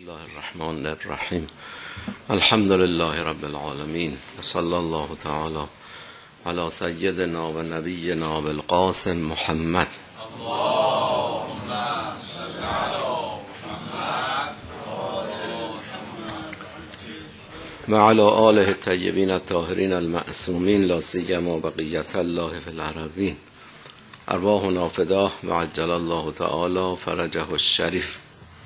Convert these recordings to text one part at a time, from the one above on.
الله الرحمن الرحیم الحمد لله رب العالمین صلی الله تعالی علی سیدنا و نبینا بالقاسم محمد اللهم صل علی محمد و علی آله الطیبین الطاهرین المعصومین لا سیما بقیة الله فی الارضین ارواحنا فداه و عجل الله تعالی فرجه الشریف.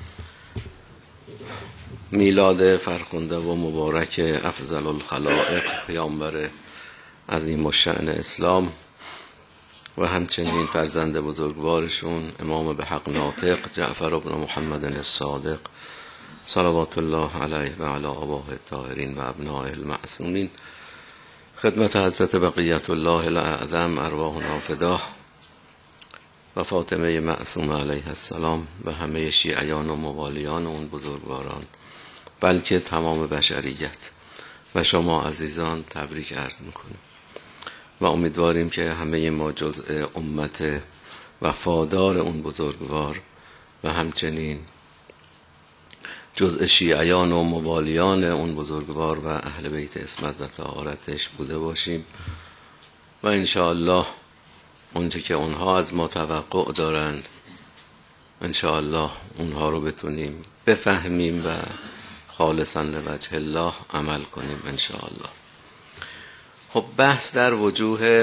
میلاد فرخنده و مبارک افضل الخلائق پیامبر عظیم الشأن اسلام و همچنین فرزند بزرگوارشون امام به حق ناطق جعفر ابن محمد الصادق صلوات الله علیه و علی آبائه الطاهرین و ابنائه المعصومین. خدمت حضرت بقیت الله الاعظم ارواحنا فداه و فاطمه معصومه علیه السلام و همه شیعیان و موالیان اون بزرگواران، بلکه تمام بشریت و شما عزیزان تبریک عرض میکنیم و امیدواریم که همه ما جزء امت وفادار اون بزرگوار و همچنین جزء شیعیان و موالیان اون بزرگوار و اهل بیت عصمت و طهارتش بوده باشیم و انشاءالله اونچه که اونها از ما توقع دارند انشاءالله اونها رو بتونیم بفهمیم و خالصا لوجه الله عمل کنیم انشاءالله. خب بحث در وجوه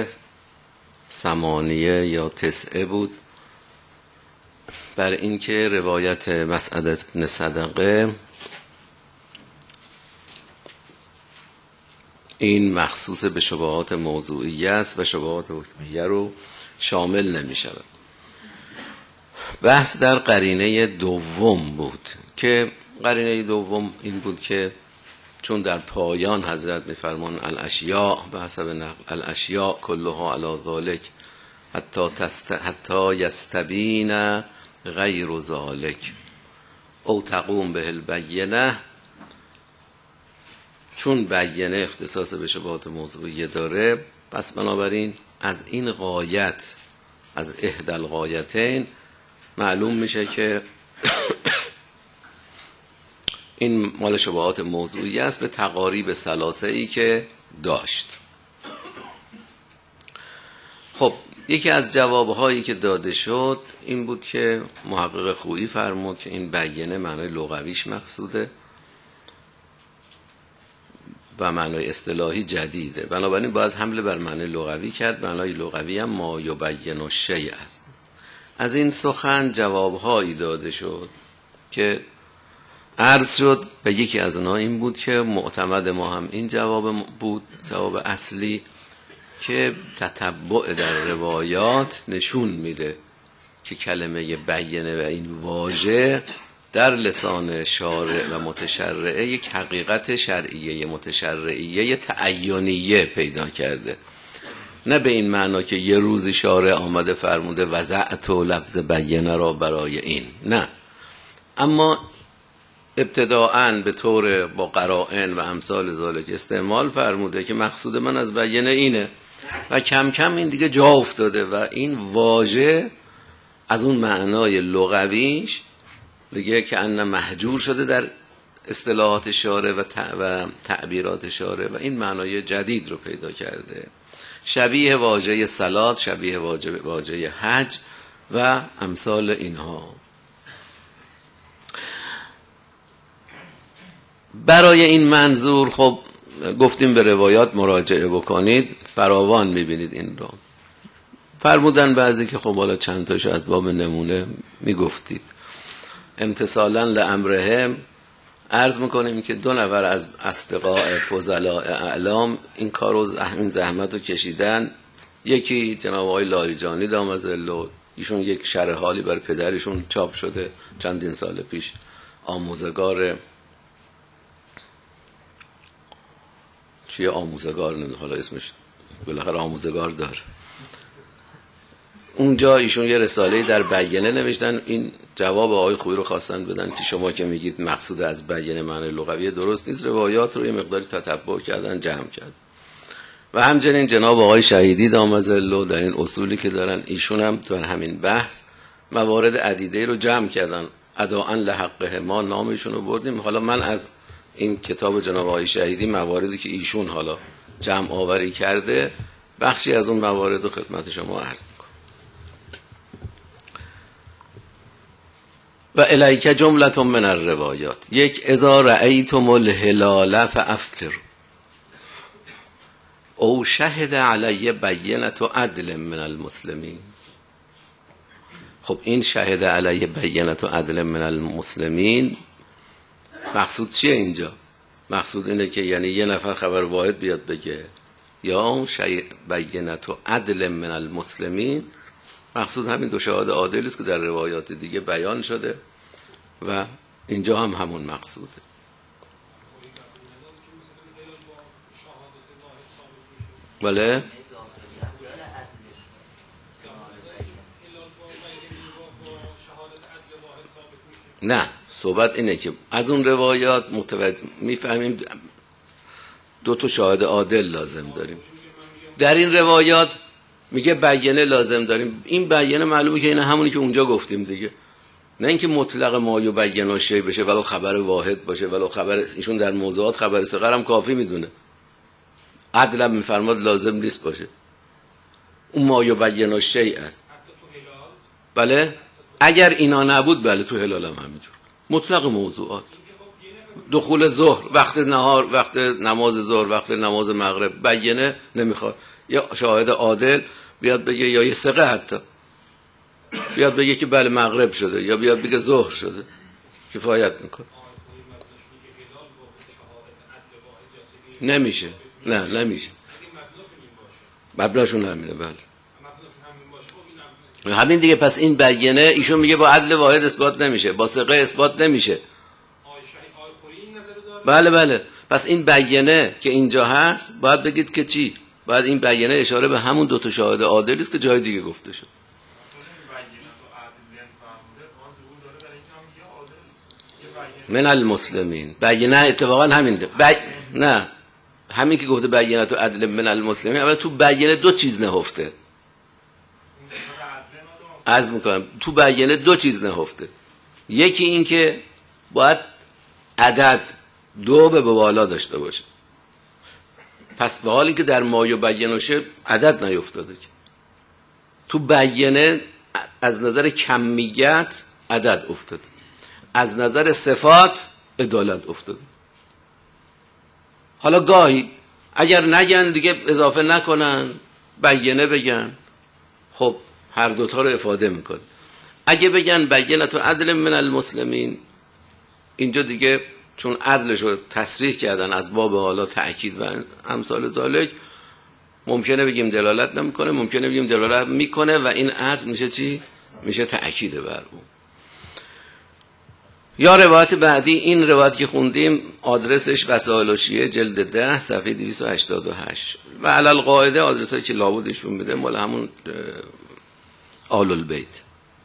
8 یا 9 بود بر اینکه روایت مسعد بن صدقه این مخصوص به شبهات موضوعی است و شبهات حکمیه رو شامل نمی شود. بحث در قرینه دوم بود که قرینه دوم این بود که چون در پایان حضرت میفرمان الاشیاء به حسب نقل الاشیاء کلها علی ذالک حتی یستبین غیر ذالک او تقوم به البینه، چون بینه اختصاص به شبهات موضوعی داره پس بنابراین از این غایت از احدى الغایتین معلوم میشه که این مال شبهات موضوعی است به تقاریب ثلاثه‌ای که داشت. خب یکی از جوابهایی که داده شد این بود که محقق خویی فرمود که این بینه معنای لغویش مقصوده و معنای اصطلاحی جدیده، بنابراین باید حمله بر معنای لغوی کرد. معنای لغوی هم ما یبین الشیء است. از این سخن جوابهایی داده شد که عرض شد و یکی از اونها این بود که معتمد ما هم این جواب بود، جواب اصلی، که تتبع در روایات نشون میده که کلمه بینه و این واژه در لسان شارع و متشرعه یک حقیقت شرعیه متشرعیه تعینیه پیدا کرده، نه به این معنا که یه روزی شارع آمده فرموده وضعت و لفظ بینه را برای این، نه، اما ابتداءً به طور با قرائن و امثال ذالک استعمال فرموده که مقصود من از بینه اینه و کم کم این دیگه جا افتاده و این واژه از اون معنای لغویش دیگه که ان محجور شده در اصطلاحات شارع و تعبیرات شارع و این معنای جدید رو پیدا کرده، شبیه واژه صلات، شبیه واژه حج و امثال اینها. برای این منظور خب گفتیم به روایات مراجعه بکنید، فراوان میبینید این رو. فرمودن بعضی که خب حالا چند تاشو از باب نمونه میگفتید. امتثالا لامرهم عرض میکنیم که 2 نفر از اصدقاء فضلاء اعلام این کارو این زحمت رو کشیدن. یکی جناب آقای لاریجانی دامازلو، ایشون یک شرح حالی برای پدرشون چاپ شده چندین سال پیش، آموزگار چیه آموزگار نمیدونم حالا اسمش بالاخره آموزگار داره، اونجا ایشون یه رساله در بینه نوشتن. این جواب آقای خویی رو خواستن بدن که شما که میگید مقصود از بینه معنی لغوی درست نیست، روایات رو یه مقداری تتبع کردن جمع کرد. و همچنین جناب آقای شهیدی دامازلو در این اصولی که دارن ایشون هم در همین بحث موارد عدیده رو جمع کردن اداءً لحقه، ما نامشون رو بردیم. حالا من از این کتاب جناب آقای شهیدی مواردی که ایشون حالا جمع آوری کرده بخشی از اون موارد رو خدمت شما عرض میکنم. و الیک جملة من الروایات. یک، اذا رأیتم الهلال فافطروا او شهد علی بینة عدل من المسلمین. خب این شهد علی بینة عدل من المسلمین مقصود چیه اینجا؟ مقصود اینه که یعنی یه نفر خبر واحد بیاد بگه یا بینة عدل من المسلمین، مقصود همین دو شهاد عادلی است که در روایات دیگه بیان شده و اینجا هم همون مقصوده. بله؟ نه، صحبت اینه که از اون روایات متوجه میفهمیم دو تا شاهد عادل لازم داریم. در این روایات میگه بیانه لازم داریم. این بیانه معلومه که این همونی که اونجا گفتیم دیگه، نه اینکه مطلق ما یو بیانه شی بشه ولو خبر واحد باشه، ولو خبر ایشون در موضوعات خبر صغر هم کافی میدونه، عدل میفرماد لازم نیست باشه. اون ما یو بیانه شی است. بله اگر اینا نبود بله تو هلال هم همینجور مطلق موضوعات، دخول ظهر، وقت نهار، وقت نماز ظهر، وقت نماز مغرب، بیانه نمیخواد. یا شاهد عادل بیاد بگه یا یه ثقه حتی بیاد بگه که بله مغرب شده یا بیاد بگه ظهر شده، کفایت میکنه. نمیشه، نه نمیشه، مبناشون همینه. بله همین دیگه. پس این بیانه ایشون میگه با عدل واحد اثبات نمیشه، با ثقه اثبات نمیشه. بله بله. پس این بیانه که اینجا هست باید بگید که چی؟ باید این بیانه اشاره به همون دو تا شاهد عادلی است که جای دیگه گفته شد. من المسلمین بیانه اتفاقا همین نه همین که گفته بیانه تو عدل من المسلمین، اولا تو بیانه دو چیز نهفته. عرض میکنم تو بیانه دو چیز نهفته. یکی این که باید عدد دو به بالا داشته باشه. پس به حالی که در مایو بیانه عدد نیفتاده که تو بیانه از نظر کمیت عدد افتاده، از نظر صفات عدالت افتاده. حالا گاهی اگر نگن دیگه اضافه نکنن بیانه بگن، خب هر دوتا رو افاده میکنه. اگه بگن بیانه تو عدل من المسلمین، اینجا دیگه چون عدلش رو تصریح کردن از باب حالا تأکید و امثال ذالک، ممکنه بگیم دلالت نمیکنه، ممکنه بگیم دلالت میکنه و این عدل میشه چی؟ میشه تأکید بر اون. یا روایت بعدی، این روایت که خوندیم آدرسش وسائل الشیعه جلد 10 صفحه 288 و علی القاعده آدرسایی که لابدشون میده مال همون آل البیت.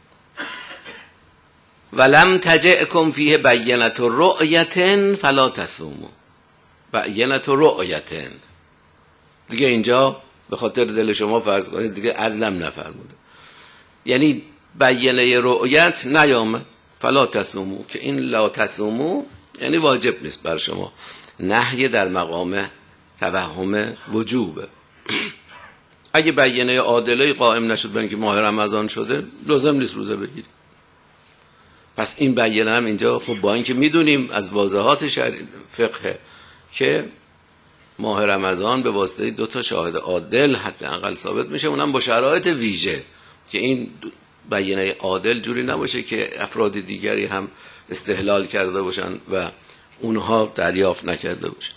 ولم تجئکم فیه بینة رؤیة فلا تصوموا. بینة رؤیة دیگه اینجا به خاطر دل شما فرض کنید دیگه عدلم نفرموده، یعنی بیانه رؤیت نیامد. فلا تصوموا که این لا تصوموا یعنی واجب نیست بر شما، نهی در مقام توهم وجوبه. اگه بیانه عادله قائم نشد به اینکه ماه رمضان شده لازم نیست روزه بگیرید. پس این بیانه هم اینجا خب با اینکه میدونیم از واضحات فقه که ماه رمضان به واسطه دو تا شاهد عادل حداقل ثابت میشه، اونم با شرایط ویژه که این بیانه عادل جوری نباشه که افراد دیگری هم استحلال کرده باشن و اونها دریافت نکرده باشن.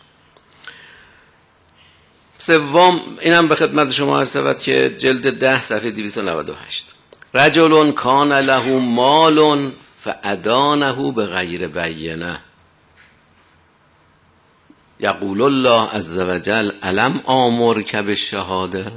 سوم اینم به خدمت شما عرض شود که جلد 10 صفحه 298 رجل کان له مال فادانه بغیر بینه یقول الله عز وجل الم آمرک بالشهاده.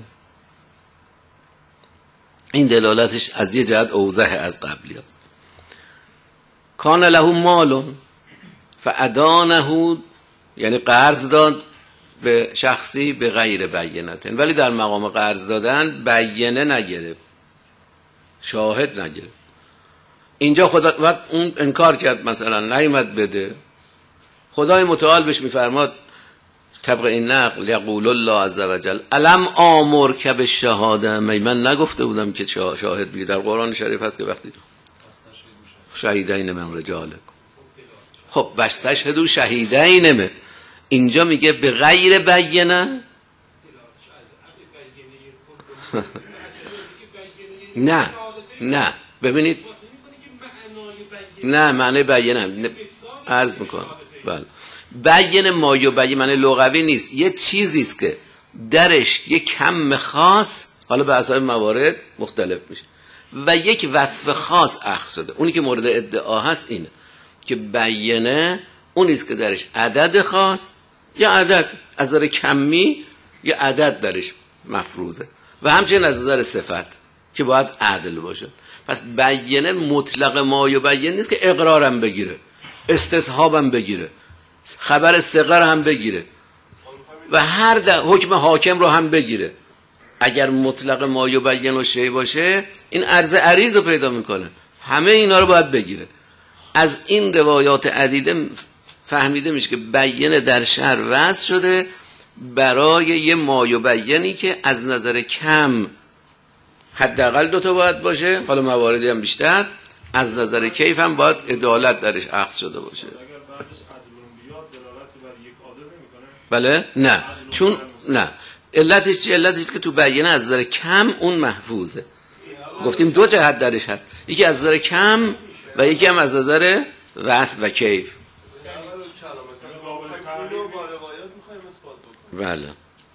این دلالتش از یه جهت اوضح از قبلی است. کان له مال فادانه یعنی قرض داد به شخصی به غیر بینه، ولی در مقام قرض دادن بیانه نگرفت، شاهد نگرفت. اینجا خدا وقت اون انکار کرد مثلا نیامد بده، خدای متعال بهش میفرماد طبق این نقل یقول الله عز وجل الم آمر که به شهاده، من نگفته بودم که شاهد بگی؟ در قرآن شریف هست که وقتی شهیدین من رجالکم، خب واستشهدوا شهیدین، اینجا میگه به غیر بینه نه ببینید، نه معنی بینه عرض میکنم، بله بین ما یبین معنی لغوی نیست، یه چیزی است که درش یک کم خاص، حالا به حسب موارد مختلف میشه، و یک وصف خاص اخذ شده. اونی که مورد ادعا هست اینه که بینه اونی است که درش عدد خاص، یا عدد از نظر کمی یا عدد درش مفروضه، و همچنین از نظر صفت که باید عدل باشه. پس بینه مطلق ما یبین نیست که اقرارم بگیره، استصحابم بگیره، خبر صغر هم بگیره و هر حکم حاکم رو هم بگیره. اگر مطلق ما یبین و شی باشه این عرض عریض رو پیدا میکنه، همه اینا رو باید بگیره. از این روایات عدیده فهمیده میشه که بینه در شرع وضع شده برای یه ما یبینی که از نظر کم حداقل 2 تا باید باشه، حالا مواردی هم بیشتر، از نظر کیف هم باید عدالت درش اخذ شده باشه. بله نه، چون نه علتش چیه؟ علتش که تو بیانه از نظر کم اون محفوظه. گفتیم 2 جهت درش هست، یکی از نظر کم و یکی هم از نظر وصف و کیف. بله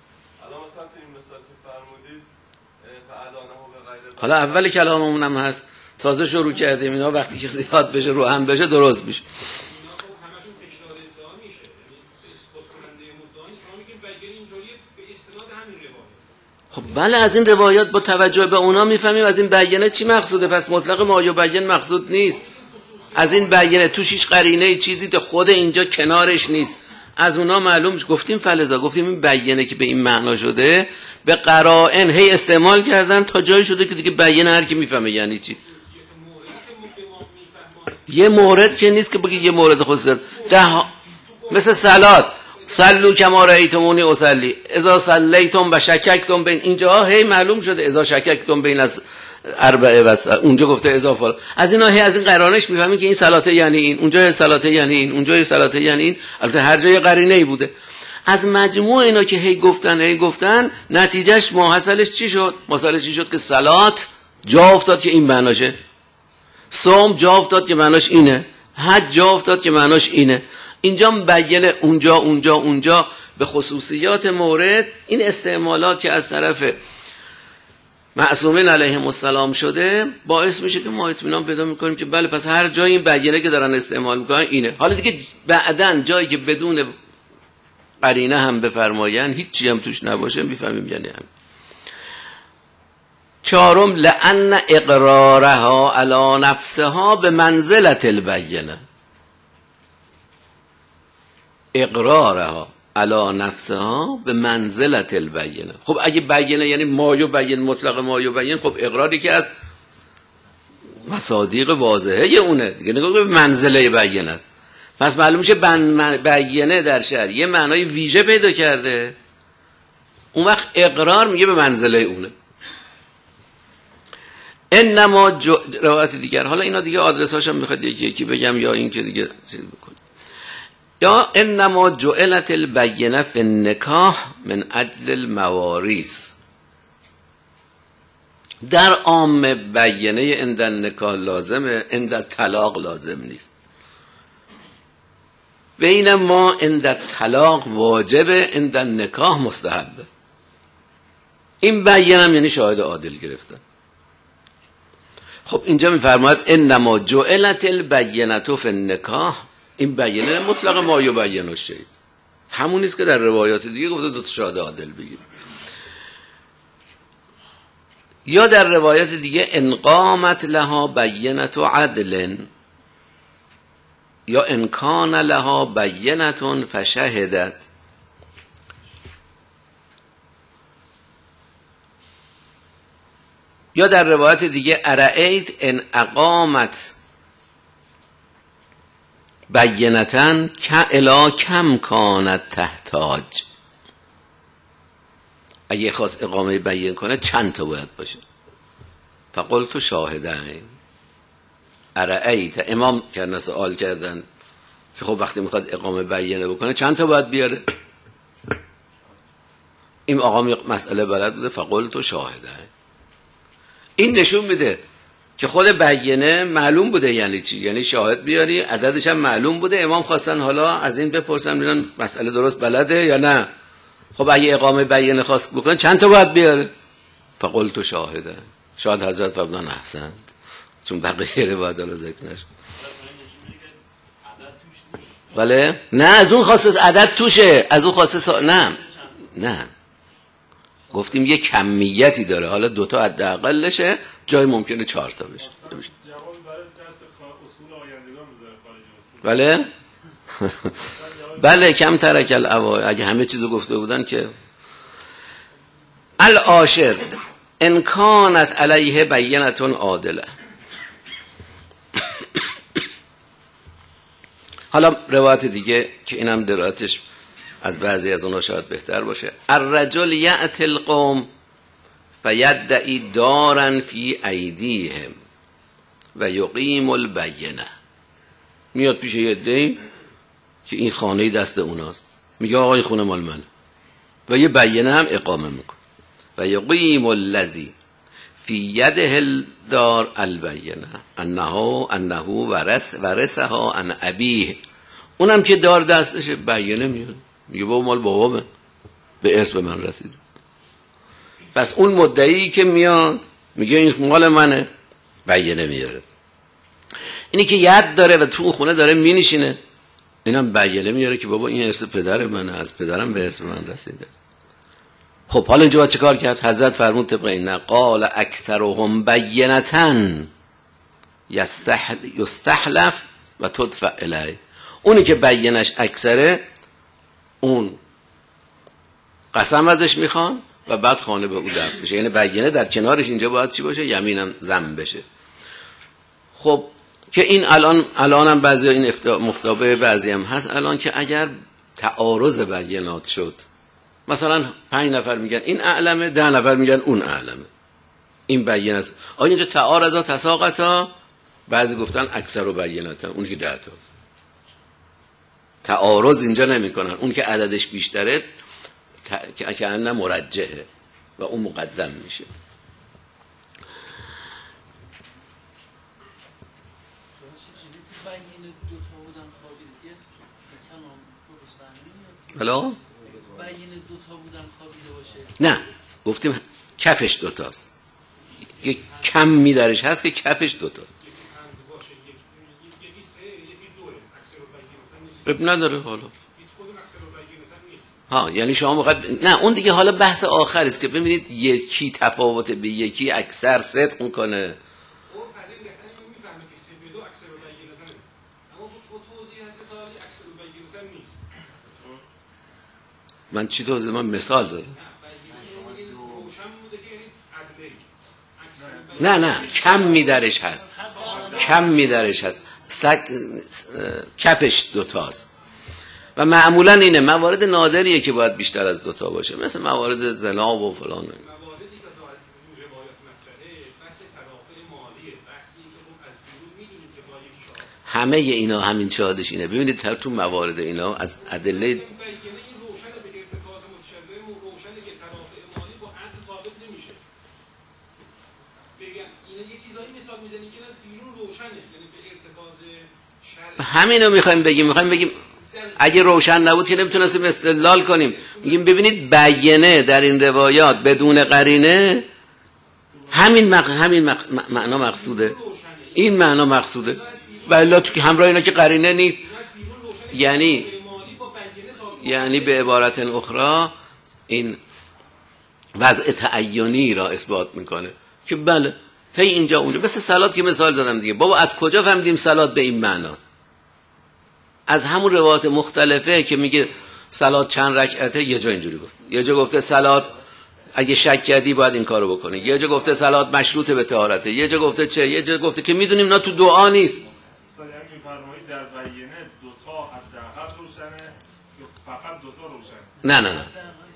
حالا اول کلاممون هم هست، تازه شروع کردیم اینا، وقتی که زیاد بشه رو هم بشه درست میشه. خب بله از این روایات با توجه به اونا میفهمیم از این بیانه چی مقصوده. پس مطلق ما یبین مقصود نیست، از این بیانه توش هیچ قرینه چیزی تا خود اینجا کنارش نیست، از اونا معلوم. گفتیم فلزا، گفتیم این بیانه که به این معنا شده به قرائن هی استعمال کردن تا جایی شده که دیگه بیانه هر کی میفهمه یعنی چی. یه مورد که نیست که بگی یه مورد خصوصیت مثل صلات، صلوا کما رأیتمونی اصلی، اذا صلیتم و شککتم بین، اینجا هی معلوم شده اذا شککتم بین از اربعه و اونجا گفته اضافه. از اینا هی از این قرانش میفهمیم که این صلاته یعنی این، اونجا صلاته یعنی این، اونجا صلاته یعنی این، البته هر جای قرینه‌ای بوده. از مجموع اینا که هی گفتن نتیجهش ماحصلش چی شد؟ ماحصلش چی شد که صلات جا افتاد که این معناشه، صوم جا افتاد که معناش اینه، حج جا افتاد که معناش اینه. اینجا بیانه اونجا به خصوصیات مورد این استعمالات که از طرف معصومین علیهم السلام شده باعث میشه که ما اطمینان پیدا میکنیم که بله پس هر جایی این بیانه که دارن استعمال میکنن اینه. حالا دیگه بعدن جایی که بدون قرینه هم بفرماین هیچی هم توش نباشه میفهمیم یعنی هم. 4 لأن اقرارها علی نفسها به منزلت البینه، اقرارها علی نفسها به منزلت البینه. خب اگه بیانه یعنی ما یبین، مطلق ما یبین، خب اقراری که از مصادیق واضحه اونه دیگه، نگاه به منزله بیانه است. پس معلوم میشه بیانه در شرع یه معنای ویژه پیدا کرده، اون وقت اقرار میگه به منزله اونه. انما روایت دیگر، حالا اینا دیگه آدرساش هم میخواد یکی بگم یا این که دیگه چیز بکنم. یا انما جعلت البینه فی النکاح من اجل المواریث، در عام بیانه عند النکاح لازمه، عند الطلاق لازم نیست. بین ما عند الطلاق واجبه، عند النکاح مستحبه. این بیانه یعنی شاهد عادل گرفتن. خب اینجا میفرماید انما جعلت البینه فی النکاح، این بیانه مطلق ما یبین و شی، همون نیست که در روایات دیگه گفته 2 تا شاهد عادل بگیر. یا در روایت دیگه ان قامت لها بینه عدل، یا ان کان لها بینه فشهدت. یا در روایت دیگه ارأیت ان اقامت بینتن الا کم کانت تحتاج، اگه خواست اقامه بیان کنه چند تا باید باشه. فقلت شاهدین ارأیت، امام کردن سوال کردن که خب وقتی میخواد اقامه بیانه بکنه چند تا باید بیاره؟ این آقا مسئله بلد بوده. فقلت شاهدین، این نشون میده که خود بیانه معلوم بوده یعنی چی، یعنی شاهد بیاری، عددش هم معلوم بوده. امام خواستن حالا از این بپرسن ببینن مسئله درست بلده یا نه. خب اگه اقامه بیانه خواست بکنه چند تا باید بیاره؟ فقلت شاهدین. شاید حضرت فرمودن احسنت، چون بقیه روایت رو ذکر نشد. بله نه از اون خواسته عدد توشه، از اون خواسته نه گفتیم یه کمیتی داره، حالا دوتا حداقلشه، جای ممکنه 4 تا بشه. بله بله کم ترک الاوائل، اگه همه چیزو گفته بودن که. العاشر ان کانت علیه بینتون عادله. حالا روایت دیگه که اینم درایتش از بعضی از اونها شاید بهتر باشه. الرجل یأتی القوم فیدعی دارا فی ایدیهم و یقیم البینه. میاد پیش یه عده‌ای که این خانه دست اوناست، میگه آقا این خونه مال منه و یه بیانه هم اقامه میکنه. و یقیم الذی فی یده الدار البینه انه ورثها عن ابیه. اونم که دار دستش بیانه میاد، میگه بابا مال بابامه، به ارث به من رسید. پس اون مدعی که میاد میگه این مال منه، بیانه میاره. اینی که ید داره و تو خونه داره مینشینه، اینم بیانه میاره که بابا این ارث پدر منه، از پدرم به ارث من رسیده. خب حالا اینجا باید چه کار کرد؟ حضرت فرمود طبق این قال اکثرهم بینتن یستحلف و تدفع الیه. اونی که بیانش اکثره اون قسم ازش میخوان و بعد خانه به او دفع بشه. یعنی بیانه در کنارش اینجا باید چی باشه؟ یمینم ضم بشه. خب که این الان هم بعضی این مفتابه بعضی هم هست الان که اگر تعارض بیانات شد، مثلا 5 نفر میگن این اعلمه، 10 نفر میگن اون اعلمه، این بیانه است. آیا اینجا تعارضا تساقطا؟ بعضی گفتن اکثر و بیناتن، اون که 10 تاست. تعارض اینجا نمیکنن، اون که عددش بیشتره که انه مرجحه و اون مقدم میشه. حالا نه گفتیم کفش 2 تاست، یک کمی درش هست که کفش 2 تاست. اب نداره حالا ها، یعنی شما موقع نه اون دیگه حالا بحث آخر است که ببینید یکی تفاوت به یکی اکثر صدق میکنه. من چی توضیح؟ من مثال زدم. نه کمی درش هست، کمی درش هست، کفش 2 تاست و معمولا اینه موارد نادریه که باید بیشتر از 2 تا باشه، مثل موارد زنا و فلان. همه اینا همین شاهدش اینه. ببینید تو موارد اینا از ادله همینو میخوایم بگیم اگه روشن نبود که نمیتونستیم استدلال کنیم. میگیم ببینید بیانه در این روایات بدون قرینه همین معنا مقصوده، این معنا مقصوده و الا که همراه اینا که قرینه نیست. یعنی به عبارت اخرى این وضع تعینی را اثبات میکنه که بله هی اینجا اونجا. مثل صلات که مثال زدم دیگه، بابا از کجا فهمیدیم صلات به این معناست؟ از همون روایات مختلفه که میگه صلات چند رکعته، یه جا اینجوری گفت، یه جا گفته صلات اگه شک کردی باید این کارو بکنی، یه جا گفته صلات مشروطه به طهارته، یه جا گفته چه، یه جا گفته که میدونیم نه تو دعا نیست. در بیانه روشنه یا فقط دوتا روشنه؟ نه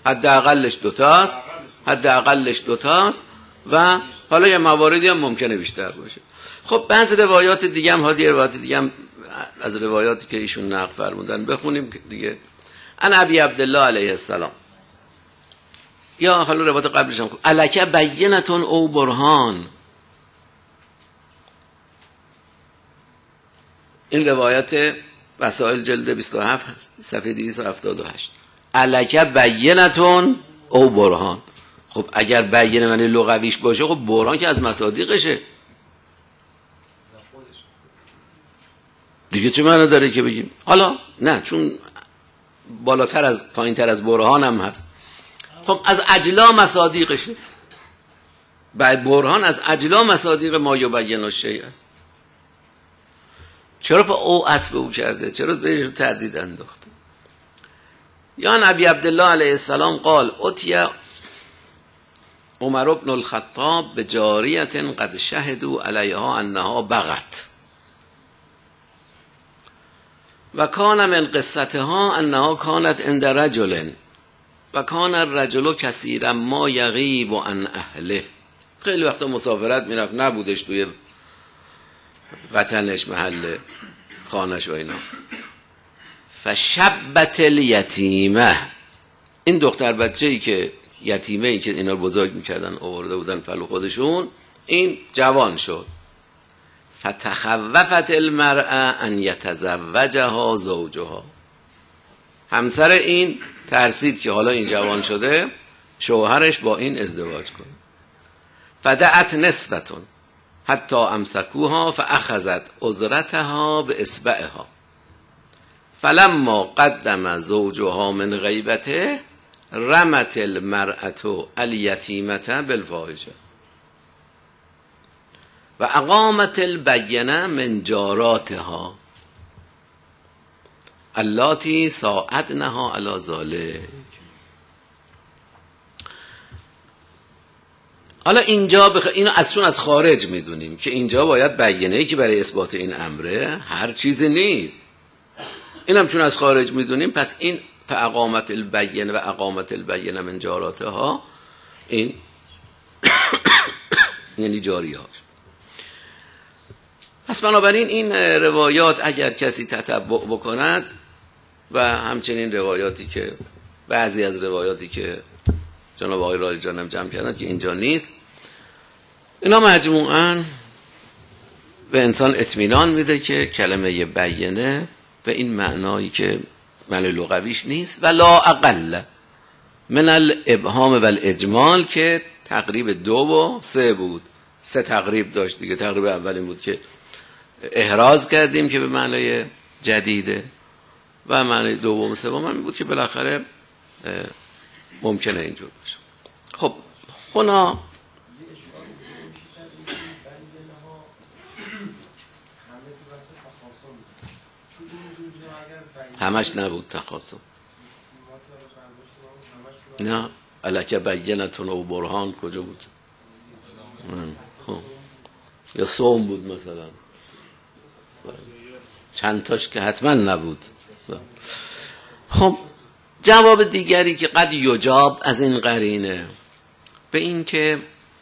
حداقلش دوتاست و حالا یه مواردی هم ممکنه بیشتر باشه. خب بعضی روایات دیگه هم روایات دیگه هم از روایاتی که ایشون نقل فرمودن بخونیم دیگه. ان ابی عبدالله علیه السلام، یا حالا روایت قبلش هم الک بینتون او برهان، این روایت وسائل جلد 27 صفحه 278. الک بینتون او برهان. خب اگر بینه معنی لغویش باشه، خب برهان که از مصادیقشه دیگه، چه معنی داره که بگیم؟ حالا نه، چون بالاتر از پایینتر از برهان هم هست. خب از اجلا مصادیقشه، برهان از اجلا مصادیق ما یبین الشیء است. چرا با او عطف او کرده؟ چرا بهش تردید انداخته؟ یا ابی عبدالله علیه السلام قال اتی عمر بن الخطاب به جاریت قد شهدوا علیها انها بغت و کان من قصتها انها کانت عند رجل و کان الرجل کثیرا ما یغیب عن اهله. خیلی وقتا مسافرت میرفت، نبودش توی وطنش، محل خانش و اینا. فشبت الیتیمه، این دختر بچه‌ای که یتیمه ای که اینا رو بزرگ میکردن آورده بودن پلو خودشون، این جوان شد. فتخوفت المرأة ان یتزوجها زوجها، همسر این ترسید که حالا این جوان شده شوهرش با این ازدواج کنه. فدعت نسبتون حتی امسکوها فاخذت عذرتها به اصبعها فلما قدم زوجها من غیبته رمت المرأة الیتیمة بالفاحشه و اقامت البینه من جاراتها اللاتی ساعدنها علی ذلک. حالا اینجا اینو چون از خارج میدونیم که اینجا باید بیانیه‌ای که برای اثبات این امره هر چیزی نیست. اینم چون از خارج میدونیم، پس این فاقامت البینه و اقامت البینه من جاراتها، این یعنی جاریهاش. پس بنابراین این روایات اگر کسی تتبع بکند و همچنین روایاتی که بعضی از روایاتی که جناب آقای رایجان هم جمع کردن که اینجا نیست، اینا مجموعاً به انسان اطمینان میده که کلمه بیانه به این معنایی که معنی لغویش نیست، و لا اقل من الابهام و الاجمال که تقریب 2 و 3 بود. 3 تقریب داشت دیگه. تقریب اول این بود که احراز کردیم که به معنی جدیده، و معنی دوم و سوم این بود که بالاخره ممکنه اینجور باشه. خب هنا همش نبود تخاصم، نه الک بینتون و برهان کجا بود؟ خب یا صوم بود مثلا، چند تاش که حتما نبود. خب جواب دیگری که قد یجاب از این قرینه به این که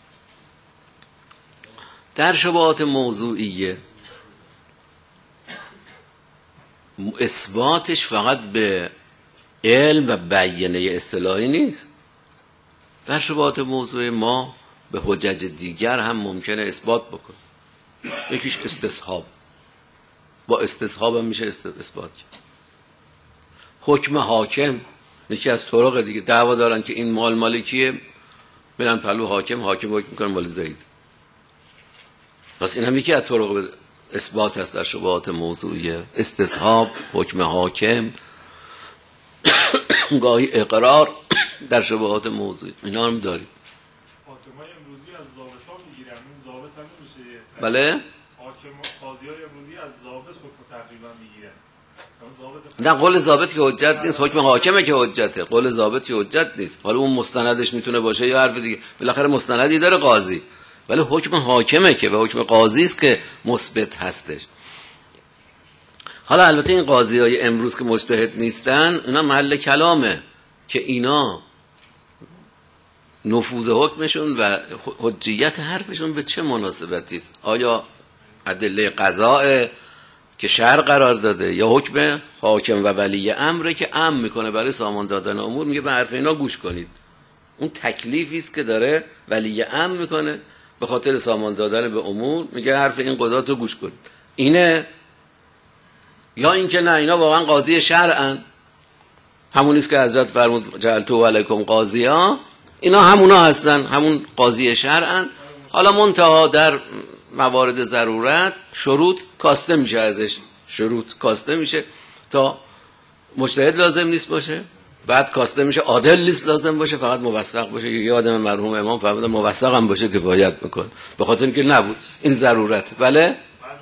در شبهات موضوعیه اثباتش فقط به علم و بیانیه اصطلاحی نیست. در شبهات موضوعی ما به حجج دیگر هم ممکنه اثبات بکنیم. یکیش استصحاب، با استصحاب هم میشه اثبات کرد. حکم حاکم یکی از طرق دیگه. دعوا دارن که این مال مالکیه، میرن پلو حاکم حکم میکنه مال زید. پس این هم یکی از طرق اثبات هست در شبهات موضوعیه. استصحاب، حکم حاکم، گاهی اقرار در شبهات موضوعی، اینا هم داریم. حاکمای امروزی از ضابطا میگیرن، این ضابط هم نمیشه. بله؟ قاضیای امروزی از ضابط حکم تقریبا میگیرن. نه، قول ضابط که حجت نیست، حکم حاکمه که حجته. قول ضابط که حجت نیست. حالا اون مستندش میتونه باشه یا حرف دیگه، بالاخره مستندی داره قاضی، ولی حکم حاکمه که و حکم قاضی است که مثبت هستش. حالا البته این قاضی های امروز که مجتهد نیستن اینا محل کلامه که اینا نفوذ حکمشون و حجیت حرفشون به چه مناسبتی است؟ آیا ادله قضاء که شرع قرار داده یا حکم حاکم و ولی امره که امر میکنه برای سامان دادن امور، میگه به حرف اینا گوش کنید. اون تکلیفی است که داره ولی امر میکنه به خاطر سامان دادن به امور، میگه حرف این قضات رو گوش کنید. اینه یا اینکه نه اینا واقعا قاضی شرعن، همونیست که حضرت فرمود جعلتو علیکم قاضیا، اینا همونا هستن، همون قاضی شرعن. حالا منتها در موارد ضرورت شروط کاسته میشه ازش، شروط کاسته میشه تا مجتهد لازم نیست باشه، بعد کاسته میشه عادل نیست لازم باشه، فقط موثق باشه. یه آدم مرحوم امام فرمودن موثق هم باشه کفایت میکنه، به خاطر اینکه نبود این ضرورت. بله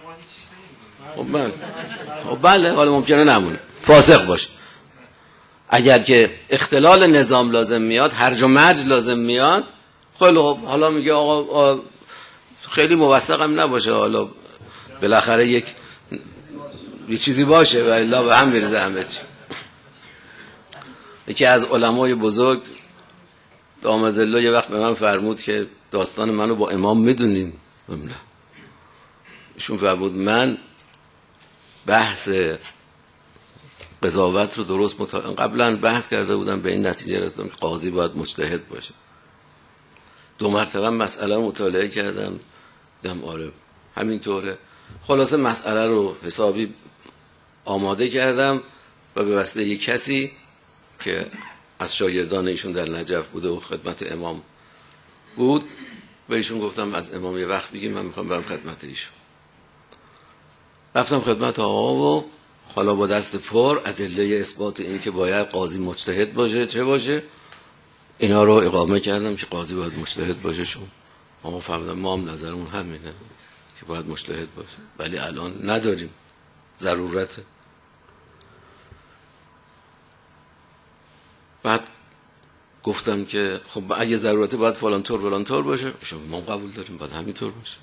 بله حالا ممکنه نمونه، فاسق باشه. اگر که اختلال نظام لازم میاد، هرج و مرج لازم میاد، خیلی خوب، حالا میگه آقا خیلی موثق هم نباشه، حالا بالاخره یک چیزی باشه و الا به هم میرزه همه چی. یکی از علمای بزرگ دامزله یه وقت به من فرمود که داستان منو با امام میدونین؟ ایشون فرمود من بحث قضاوت رو درست قبلا بحث کرده بودم، به این نتیجه رسیدم که قاضی باید مجتهد باشه. 2 مرتبه مسئله رو مطالعه کردم، دیدم آره همینطوره. خلاصه مسئله رو حسابی آماده کردم و به واسطه یک کسی که از شاگردان ایشون در نجف بوده و خدمت امام بود و ایشون گفتم از امام یه وقت بگیم، من میخوام برم خدمت ایشون. رفتم خدمت آقا و حالا با دست پر ادله اثبات این که باید قاضی مجتهد باشه چه باشه اینا رو اقامه کردم که قاضی باید مجتهد باشه. شون آقا فهمیدم ما هم نظرمون همینه که باید مجتهد باشه، ولی الان نداریم، ضرورته. بعد گفتم که خب اگه ضرورته باید فلان طور باشه، ما قبول داریم باید همینطور باشه.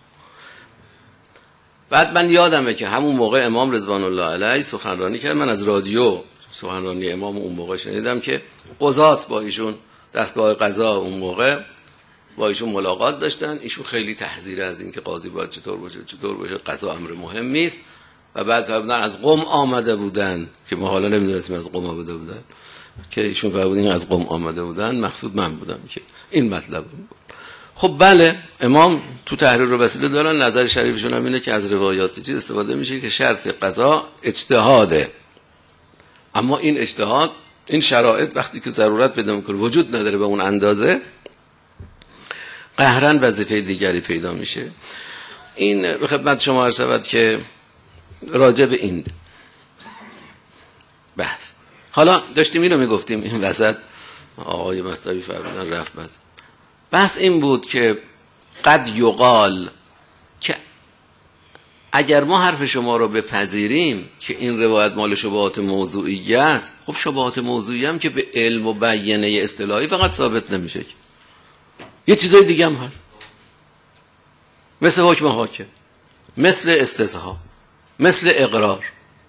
بعد من یادمه که همون موقع امام رضوان الله علیه سخنرانی کرد، من از رادیو سخنرانی امام اون موقع شنیدم که قضات با ایشون دستگاه قضا اون موقع با ایشون ملاقات داشتن. ایشون خیلی تحذیر از این که قاضی باید چطور باشه، قضا امر مهمی است. و بعد فرمودن از قم آمده بودن که ما حالا نمیدونستیم از قم آمده بودن، که ایشون فرمودن از قم آمده بودن، مقصود من بودم که این مطلب بود. خب بله امام تو تحریر الوسیله دارن، نظر شریفشون هم اینه که از روایات چیز استفاده میشه که شرط قضا اجتهاده، اما این اجتهاد این شرایط وقتی که ضرورت پیدا میکنه وجود نداره به اون اندازه، قهرن وظیفه دیگری پیدا میشه. این به خدمت شما عرض شود که راجع به این بحث. حالا داشتیم اینو میگفتیم این وسط آقای مطلبی فرمودن رفت بحث این بود که قد یقال که اگر ما حرف شما رو بپذیریم که این روایت مال شبهات موضوعیه است، خب شبهات موضوعی هم که به علم و بیانیه اصطلاحی فقط ثابت نمیشه، یه چیزای دیگه هم هست، مثل حکم حاکم، مثل استثها، مثل اقرار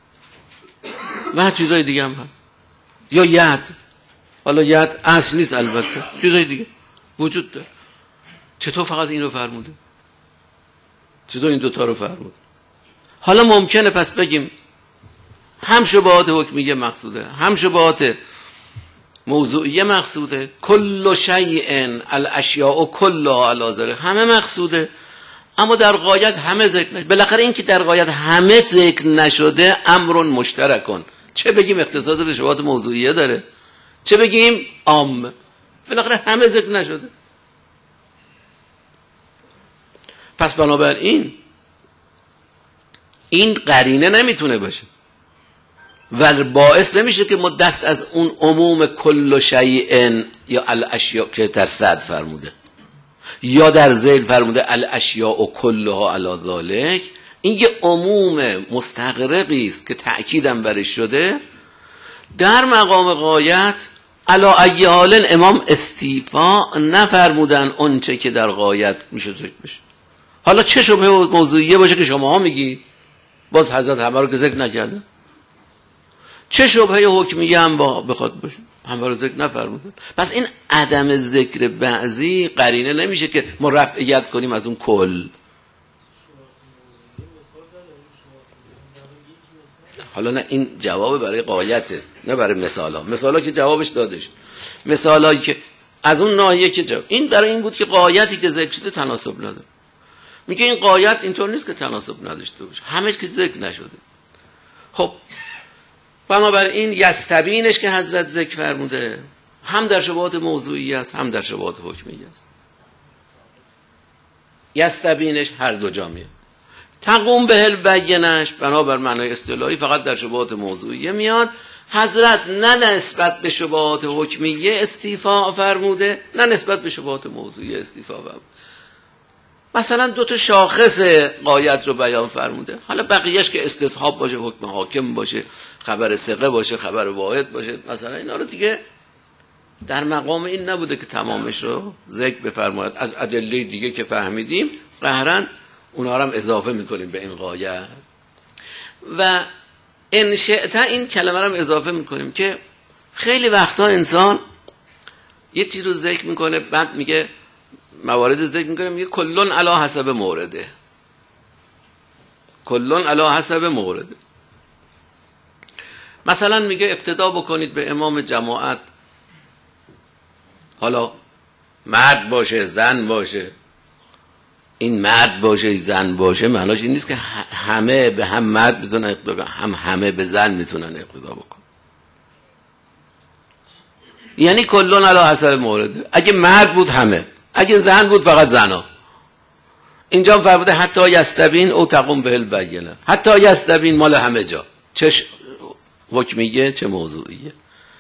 و چیزای دیگه هم هست، یا ید. حالا ید اصل نیست البته، چیزای دیگه وجود داره. چطور فقط این رو فرموده؟ چطور این دوتا رو فرموده؟ حالا ممکنه پس بگیم هم شبهات حکمیه مقصوده، هم شبهات موضوعیه مقصوده، کل شیء الاشیاء کلها علی ذلک، همه مقصوده، اما در غایت همه ذکر نشده. بالاخره این که در غایت همه ذکر نشده امر مشترکن، چه بگیم اختصاص به شبهات موضوعیه داره، چه بگیم عام، بالاخره همه ذکر نشده. پس بنابراین این قرینه نمیتونه باشه و باعث نمیشه که ما دست از اون عموم کل شیء یا الاشیاء که در صد فرموده یا در ذیل فرموده الاشیاء کلها علی ذلک، این یه عموم مستغرقی است که تأکیدم برش شده در مقام غایت. علی ای حال امام استیفا نفرمودن اون چه که در غایت میشه ذکر بشه. حالا چه شبهه موضوعیه باشه که شما ها میگی، باز حضرت همه رو که ذکر نکردن، چه شبهه حکمیه هم بخواد باشه همه رو ذکر نفرمودن. پس این عدم ذکر بعضی قرینه نمیشه که ما رفعیت کنیم از اون کل. حالا نه این جواب برای غایته نه برای مثالا. مثالا که جوابش دادش، مثالایی که از اون ناحیه که جواب این برای این بود که غایتی که ذکر شده تناسب نداره. میگه این غایت اینطور نیست که تناسب نداشته باشه، همه که ذکر نشده. خب بنابراین یستبینش که حضرت ذکر فرموده هم در شبهات موضوعی است هم در شبهات حکمی است. یستبینش هر دو جا میاد. تقوم به البینش بنابر معنای اصطلاحی فقط در شبهات موضوعیه میاد. حضرت نه نسبت به شبهات حکمیه استیفا فرموده نه نسبت به شبهات موضوعیه استیفا فرموده. مثلا دو تا شاخص غایت رو بیان فرموده، حالا بقیهش که استصحاب باشه، حکم حاکم باشه، خبر ثقه باشه، خبر واحد باشه، مثلا اینا رو دیگه در مقام این نبوده که تمامش رو ذکر بفرماید. از ادله دیگه که فهمیدیم قهرن اونا رو هم اضافه میکنیم به این غایت. و ان شئت این کلمه رو هم اضافه میکنیم که خیلی وقتا انسان یه چیز رو ذکر میکنه بعد میگه موارد رو ذکر میکنه میگه کلون علی حسب مورده، کلون علی حسب مورده. مثلا میگه اقتدا بکنید به امام جماعت، حالا مرد باشه زن باشه. این مرد باشه زن باشه معناش این نیست که همه به هم مرد میتونن اقتدا کنن، هم همه به زن میتونن اقتدا بکنن. یعنی کلون علی حسب مورده. اگه مرد بود همه، اگه زن بود فقط زنا. اینجا فرموده حتی یستبین او تقوم به البینه. حتی یستبین مال همه جا، چه حکمیه چه موضوعیه.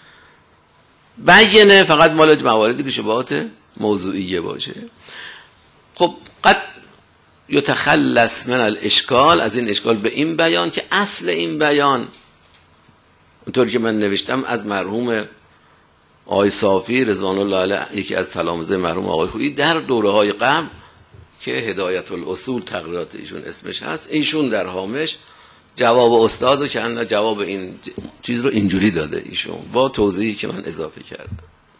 بینه فقط مال مواردی که شبهات موضوعیه باشه. خب قد یتخلص من الاشکال، از این اشکال به این بیان که اصل این بیان اونطور که من نوشتم از مرحوم آقای صافی رضوان الله علیه، یکی از تلامذه مرحوم آقای خویی در دوره‌های قبل که هدایت الاصول تقریرات ایشون اسمش هست، ایشون در هامش جواب استاد رو که انا جواب این چیز رو اینجوری داده ایشون با توضیحی که من اضافه کردم.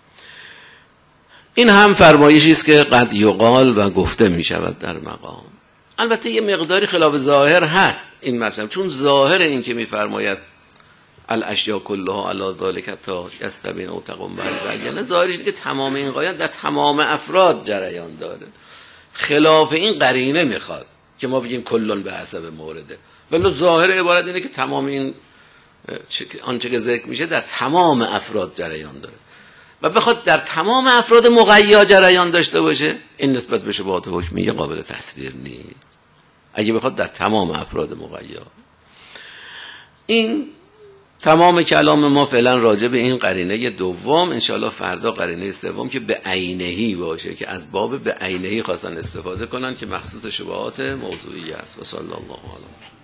این هم فرمایشی است که قد یقال و گفته می شود در مقام. البته یه مقداری خلاف ظاهر هست این مطلب، چون ظاهر این که می فرماید الاشیاء کلها علی ذلک تا یستبین او تقوم بالبینه، ظاهرش اینه که تمام این غایت در تمام افراد جریان داره. خلاف این قرینه میخواد که ما بگیم کلون به حسب مورده، ولی ظاهر عبارت اینه که تمام این آنچه که ذکر میشه در تمام افراد جریان داره و بخواد در تمام افراد مقیا جریان داشته باشه، این نسبت به شبهات حکمیه قابل تصویر نیست. اگه بخواد در تمام افراد مقیا. این تمام کلام ما فعلا راجع به این قرینه دوم، انشاءالله فردا قرینه سوم که به عینهی باشه، که از باب به عینهی خواستن استفاده کنن که مخصوص شبهات موضوعی است. و صلی الله علیه